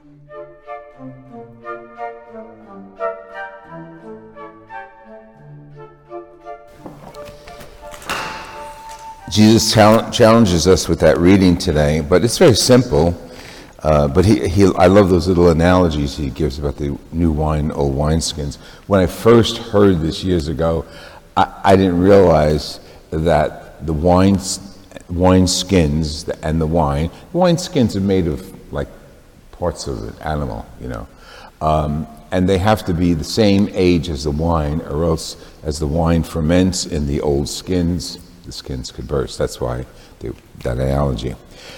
Jesus challenges us with that reading today, but it's very simple. But I love those little analogies he gives about the new wine, old wineskins. When I first heard this years ago, I didn't realize that the wine skins and the wine skins are made of like parts of an animal, and they have to be the same age as the wine, or else as the wine ferments in the old skins, the skins could burst. That's why that analogy.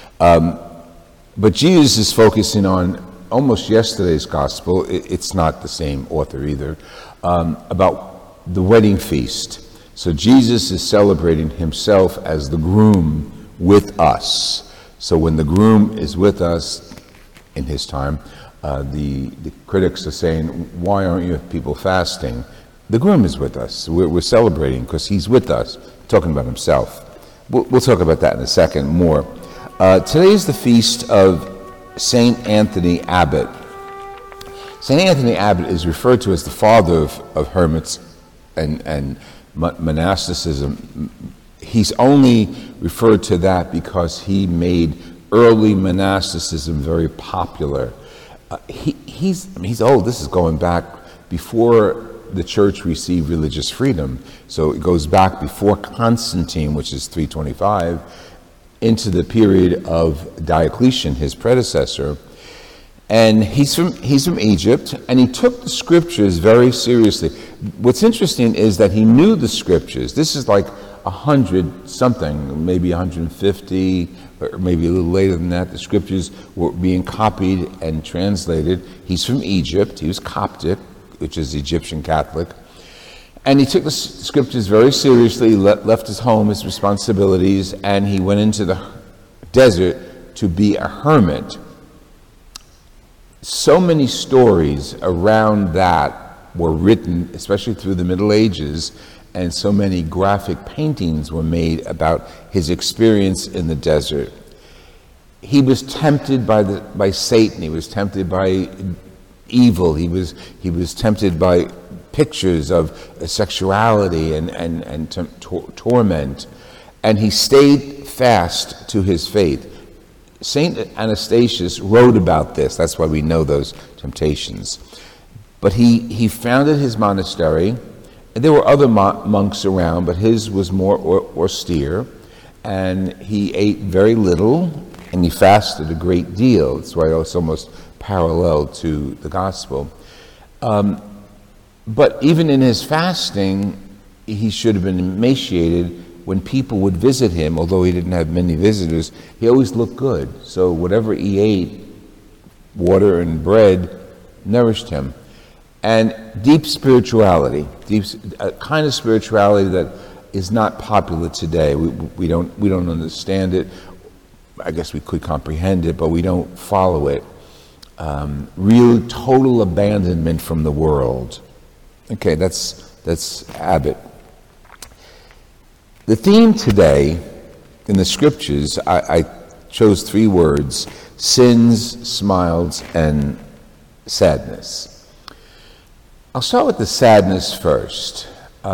But Jesus is focusing on almost yesterday's gospel. It's not the same author either, about the wedding feast. So Jesus is celebrating himself as the groom with us. So when the groom is with us in his time, the critics are saying, why aren't you people fasting? The groom is with us. We're celebrating because he's with us, talking about himself. We'll talk about that in a second more. Today is the feast of Saint Anthony Abbot. Saint Anthony Abbot is referred to as the father of hermits and monasticism. He's only referred to that because he made early monasticism very popular. He's old. This is going back before the church received religious freedom. So it goes back before Constantine, which is 325, into the period of Diocletian, his predecessor. And he's from Egypt, and he took the scriptures very seriously. What's interesting is that he knew the scriptures. This is like 100 something, maybe 150, or maybe a little later than that. The scriptures were being copied and translated. He's from Egypt. He was Coptic, which is Egyptian Catholic. And he took the scriptures very seriously, left his home, his responsibilities, and he went into the desert to be a hermit. So many stories around that were written, especially through the Middle Ages, and so many graphic paintings were made about his experience in the desert. He was tempted by Satan. He was tempted by evil. He was tempted by pictures of sexuality and torment, and he stayed fast to his faith. Saint Anastasius wrote about this. That's why we know those temptations. But he founded his monastery, and there were other monks around, but his was more austere, and he ate very little, and he fasted a great deal. That's why it's almost parallel to the gospel. But even in his fasting, he should have been emaciated. When people would visit him, although he didn't have many visitors, he always looked good. So whatever he ate, water and bread, nourished him. And deep spirituality, a kind of spirituality that is not popular today. We don't understand it. I guess we could comprehend it, but we don't follow it. Real total abandonment from the world. Okay, that's Abbot. The theme today in the scriptures, I chose 3 words: sins, smiles, and sadness. I'll start with the sadness first.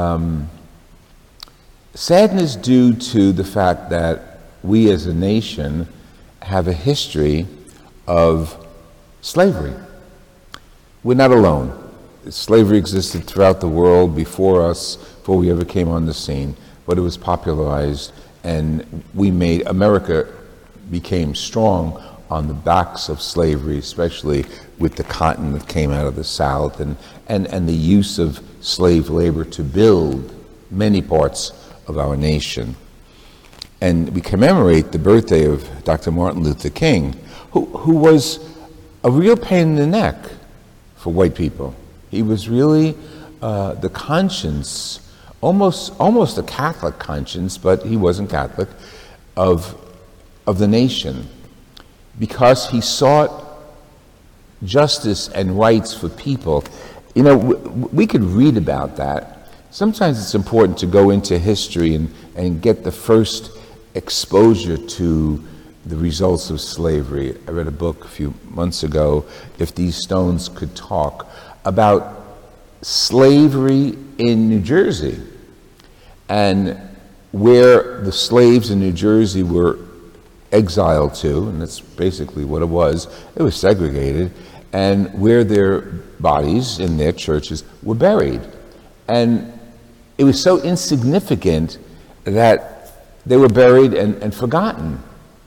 Sadness due to the fact that we as a nation have a history of slavery. We're not alone. Slavery existed throughout the world before us, before we ever came on the scene, but it was popularized, and America became strong on the backs of slavery, especially with the cotton that came out of the South and the use of slave labor to build many parts of our nation. And we commemorate the birthday of Dr. Martin Luther King, who was a real pain in the neck for white people. He was really the conscience, almost a Catholic conscience, but he wasn't Catholic, of the nation, because he sought justice and rights for people. We could read about that. Sometimes it's important to go into history and get the first exposure to the results of slavery. I read a book a few months ago, If These Stones Could Talk, about slavery in New Jersey, and where the slaves in New Jersey were exiled to, and that's basically what it was segregated, and where their bodies in their churches were buried. And it was so insignificant that they were buried and forgotten.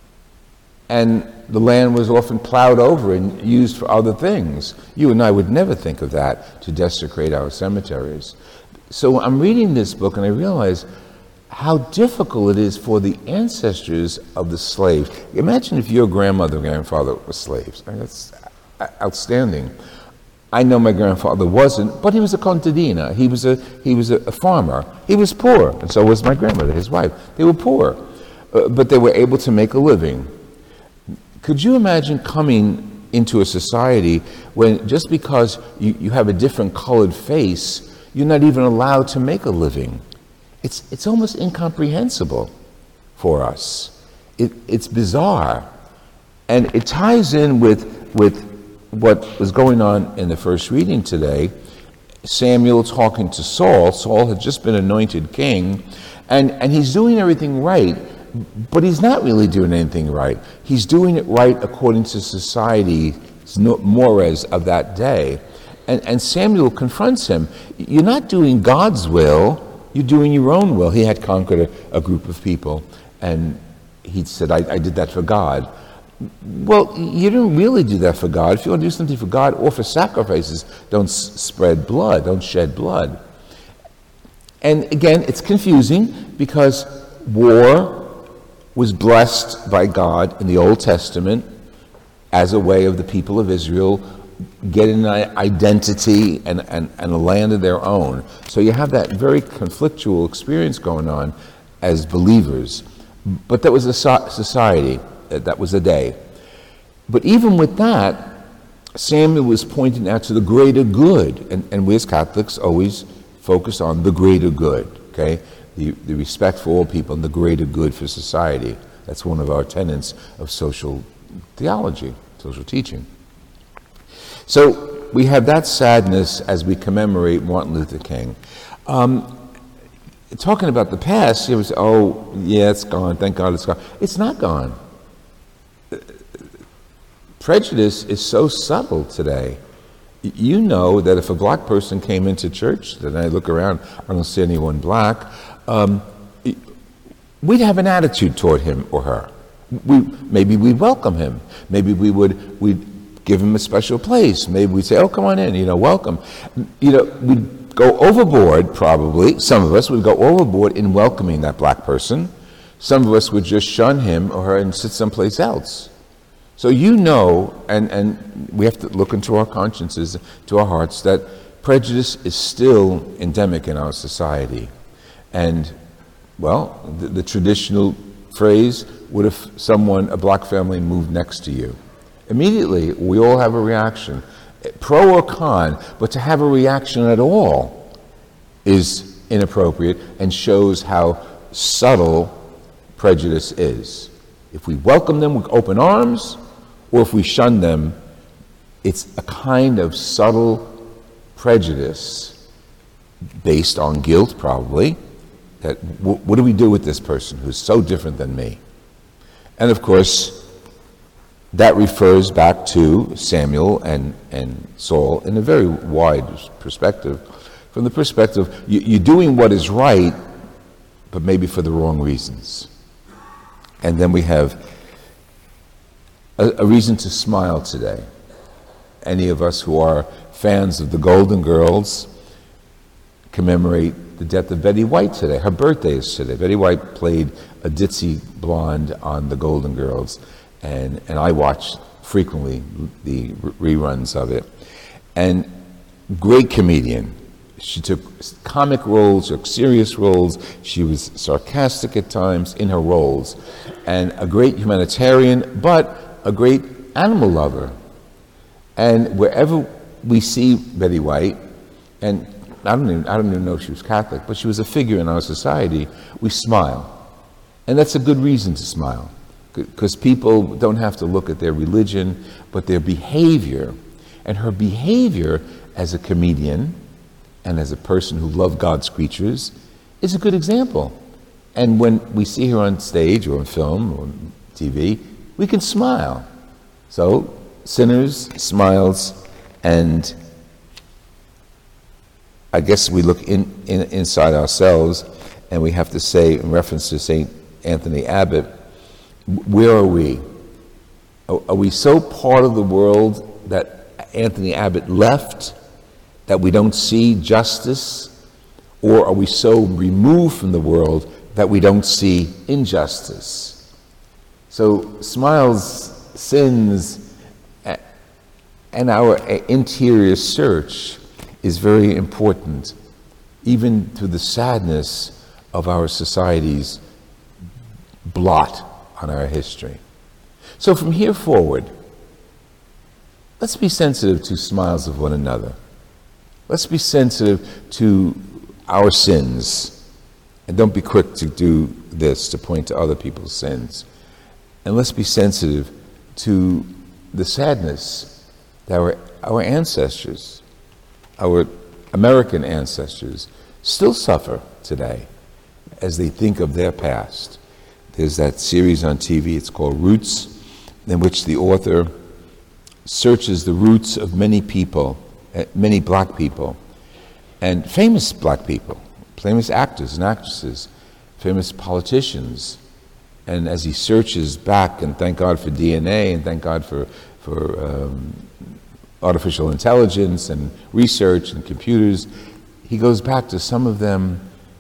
And the land was often plowed over and used for other things. You and I would never think of that, to desecrate our cemeteries. So I'm reading this book and I realize how difficult it is for the ancestors of the slaves. Imagine if your grandmother and grandfather were slaves. I mean, that's outstanding. I know my grandfather wasn't, but he was a contadina. He was a farmer. He was poor, and so was my grandmother, his wife. They were poor, but they were able to make a living. Could you imagine coming into a society when just because you have a different colored face, you're not even allowed to make a living? It's almost incomprehensible for us. It's bizarre. And it ties in with what was going on in the first reading today. Samuel talking to Saul. Saul had just been anointed king, and he's doing everything right, but he's not really doing anything right. He's doing it right according to society's mores of that day. And Samuel confronts him. You're not doing God's will, you're doing your own will. He had conquered a group of people, and he said, I did that for God. Well, you didn't really do that for God. If you want to do something for God, offer sacrifices. Don't spread blood. Don't shed blood. And again, it's confusing because war was blessed by God in the Old Testament as a way of the people of Israel getting an identity and a land of their own. So you have that very conflictual experience going on as believers. But that was a society. That was a day. But even with that, Samuel was pointing out to the greater good, and we as Catholics always focus on the greater good, okay? The respect for all people and the greater good for society. That's one of our tenets of social theology, social teaching. So we have that sadness as we commemorate Martin Luther King. Talking about the past, you would say, oh, yeah, it's gone, thank God it's gone. It's not gone. Prejudice is so subtle today. You know that if a black person came into church, then I look around, I don't see anyone black, we'd have an attitude toward him or her. Maybe we'd welcome him. Maybe we'd give him a special place. Maybe we'd say, oh, come on in, welcome. We'd go overboard, probably. Some of us would go overboard in welcoming that black person. Some of us would just shun him or her and sit someplace else. So and we have to look into our consciences, to our hearts, that prejudice is still endemic in our society. And, well, the traditional phrase, what if a black family moved next to you? Immediately, we all have a reaction, pro or con, but to have a reaction at all is inappropriate and shows how subtle prejudice is. If we welcome them with open arms, or if we shun them, it's a kind of subtle prejudice based on guilt, probably, that what do we do with this person who's so different than me? And of course, that refers back to Samuel and Saul in a very wide perspective. From the perspective, you're doing what is right, but maybe for the wrong reasons. And then we have a reason to smile today. Any of us who are fans of the Golden Girls commemorate the death of Betty White today. Her birthday is today. Betty White played a ditzy blonde on the Golden Girls, and I watch frequently the reruns of it. And great comedian. She took comic roles, took serious roles. She was sarcastic at times in her roles. And a great humanitarian, but a great animal lover. And wherever we see Betty White, and I don't even know if she was Catholic, but she was a figure in our society, we smile. And that's a good reason to smile. because people don't have to look at their religion, but their behavior. And her behavior as a comedian and as a person who loved God's creatures is a good example. And when we see her on stage or on film or on TV, we can smile. So, Sinners, Smiles, and I guess we look inside ourselves, and we have to say, in reference to St. Anthony Abbot, where are we? Are we so part of the world that Anthony Abbot left that we don't see justice? Or are we so removed from the world that we don't see injustice? So Smiles, Sins, and our interior search is very important, even to the sadness of our society's blot on our history. So from here forward, let's be sensitive to smiles of one another. Let's be sensitive to our sins. And don't be quick to do this, to point to other people's sins. And let's be sensitive to the sadness that our ancestors, our American ancestors, still suffer today as they think of their past. There's that series on TV, it's called Roots, in which the author searches the roots of many people, many black people, and famous black people, famous actors and actresses, famous politicians. And as he searches back, and thank God for DNA, and thank God for artificial intelligence and research and computers, he goes back to some of them,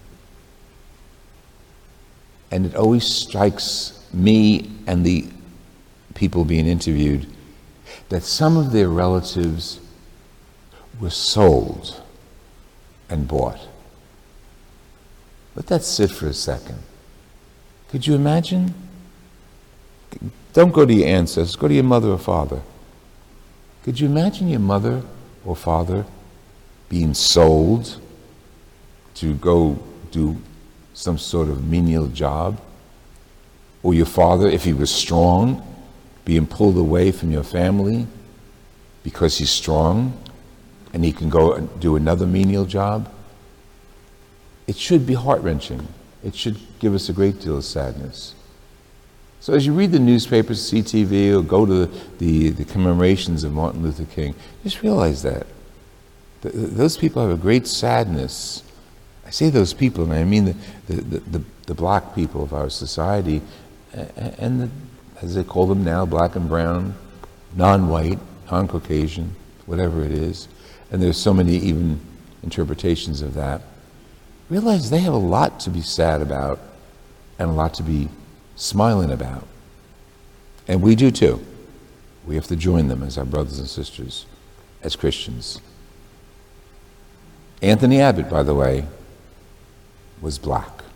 and it always strikes me and the people being interviewed that some of their relatives were sold and bought. Let that sit for a second. Could you imagine? Don't go to your ancestors, go to your mother or father. Could you imagine your mother or father being sold to go do some sort of menial job? Or your father, if he was strong, being pulled away from your family because he's strong and he can go and do another menial job? It should be heart-wrenching. It should give us a great deal of sadness. So as you read the newspapers, see TV, or go to the commemorations of Martin Luther King, just realize that. Those people have a great sadness. I say those people, and I mean the black people of our society, and as they call them now, black and brown, non-white, non-Caucasian, whatever it is. And there's so many even interpretations of that. Realize they have a lot to be sad about and a lot to be smiling about. And we do too. We have to join them as our brothers and sisters, as Christians. Anthony Abbot, by the way, was black.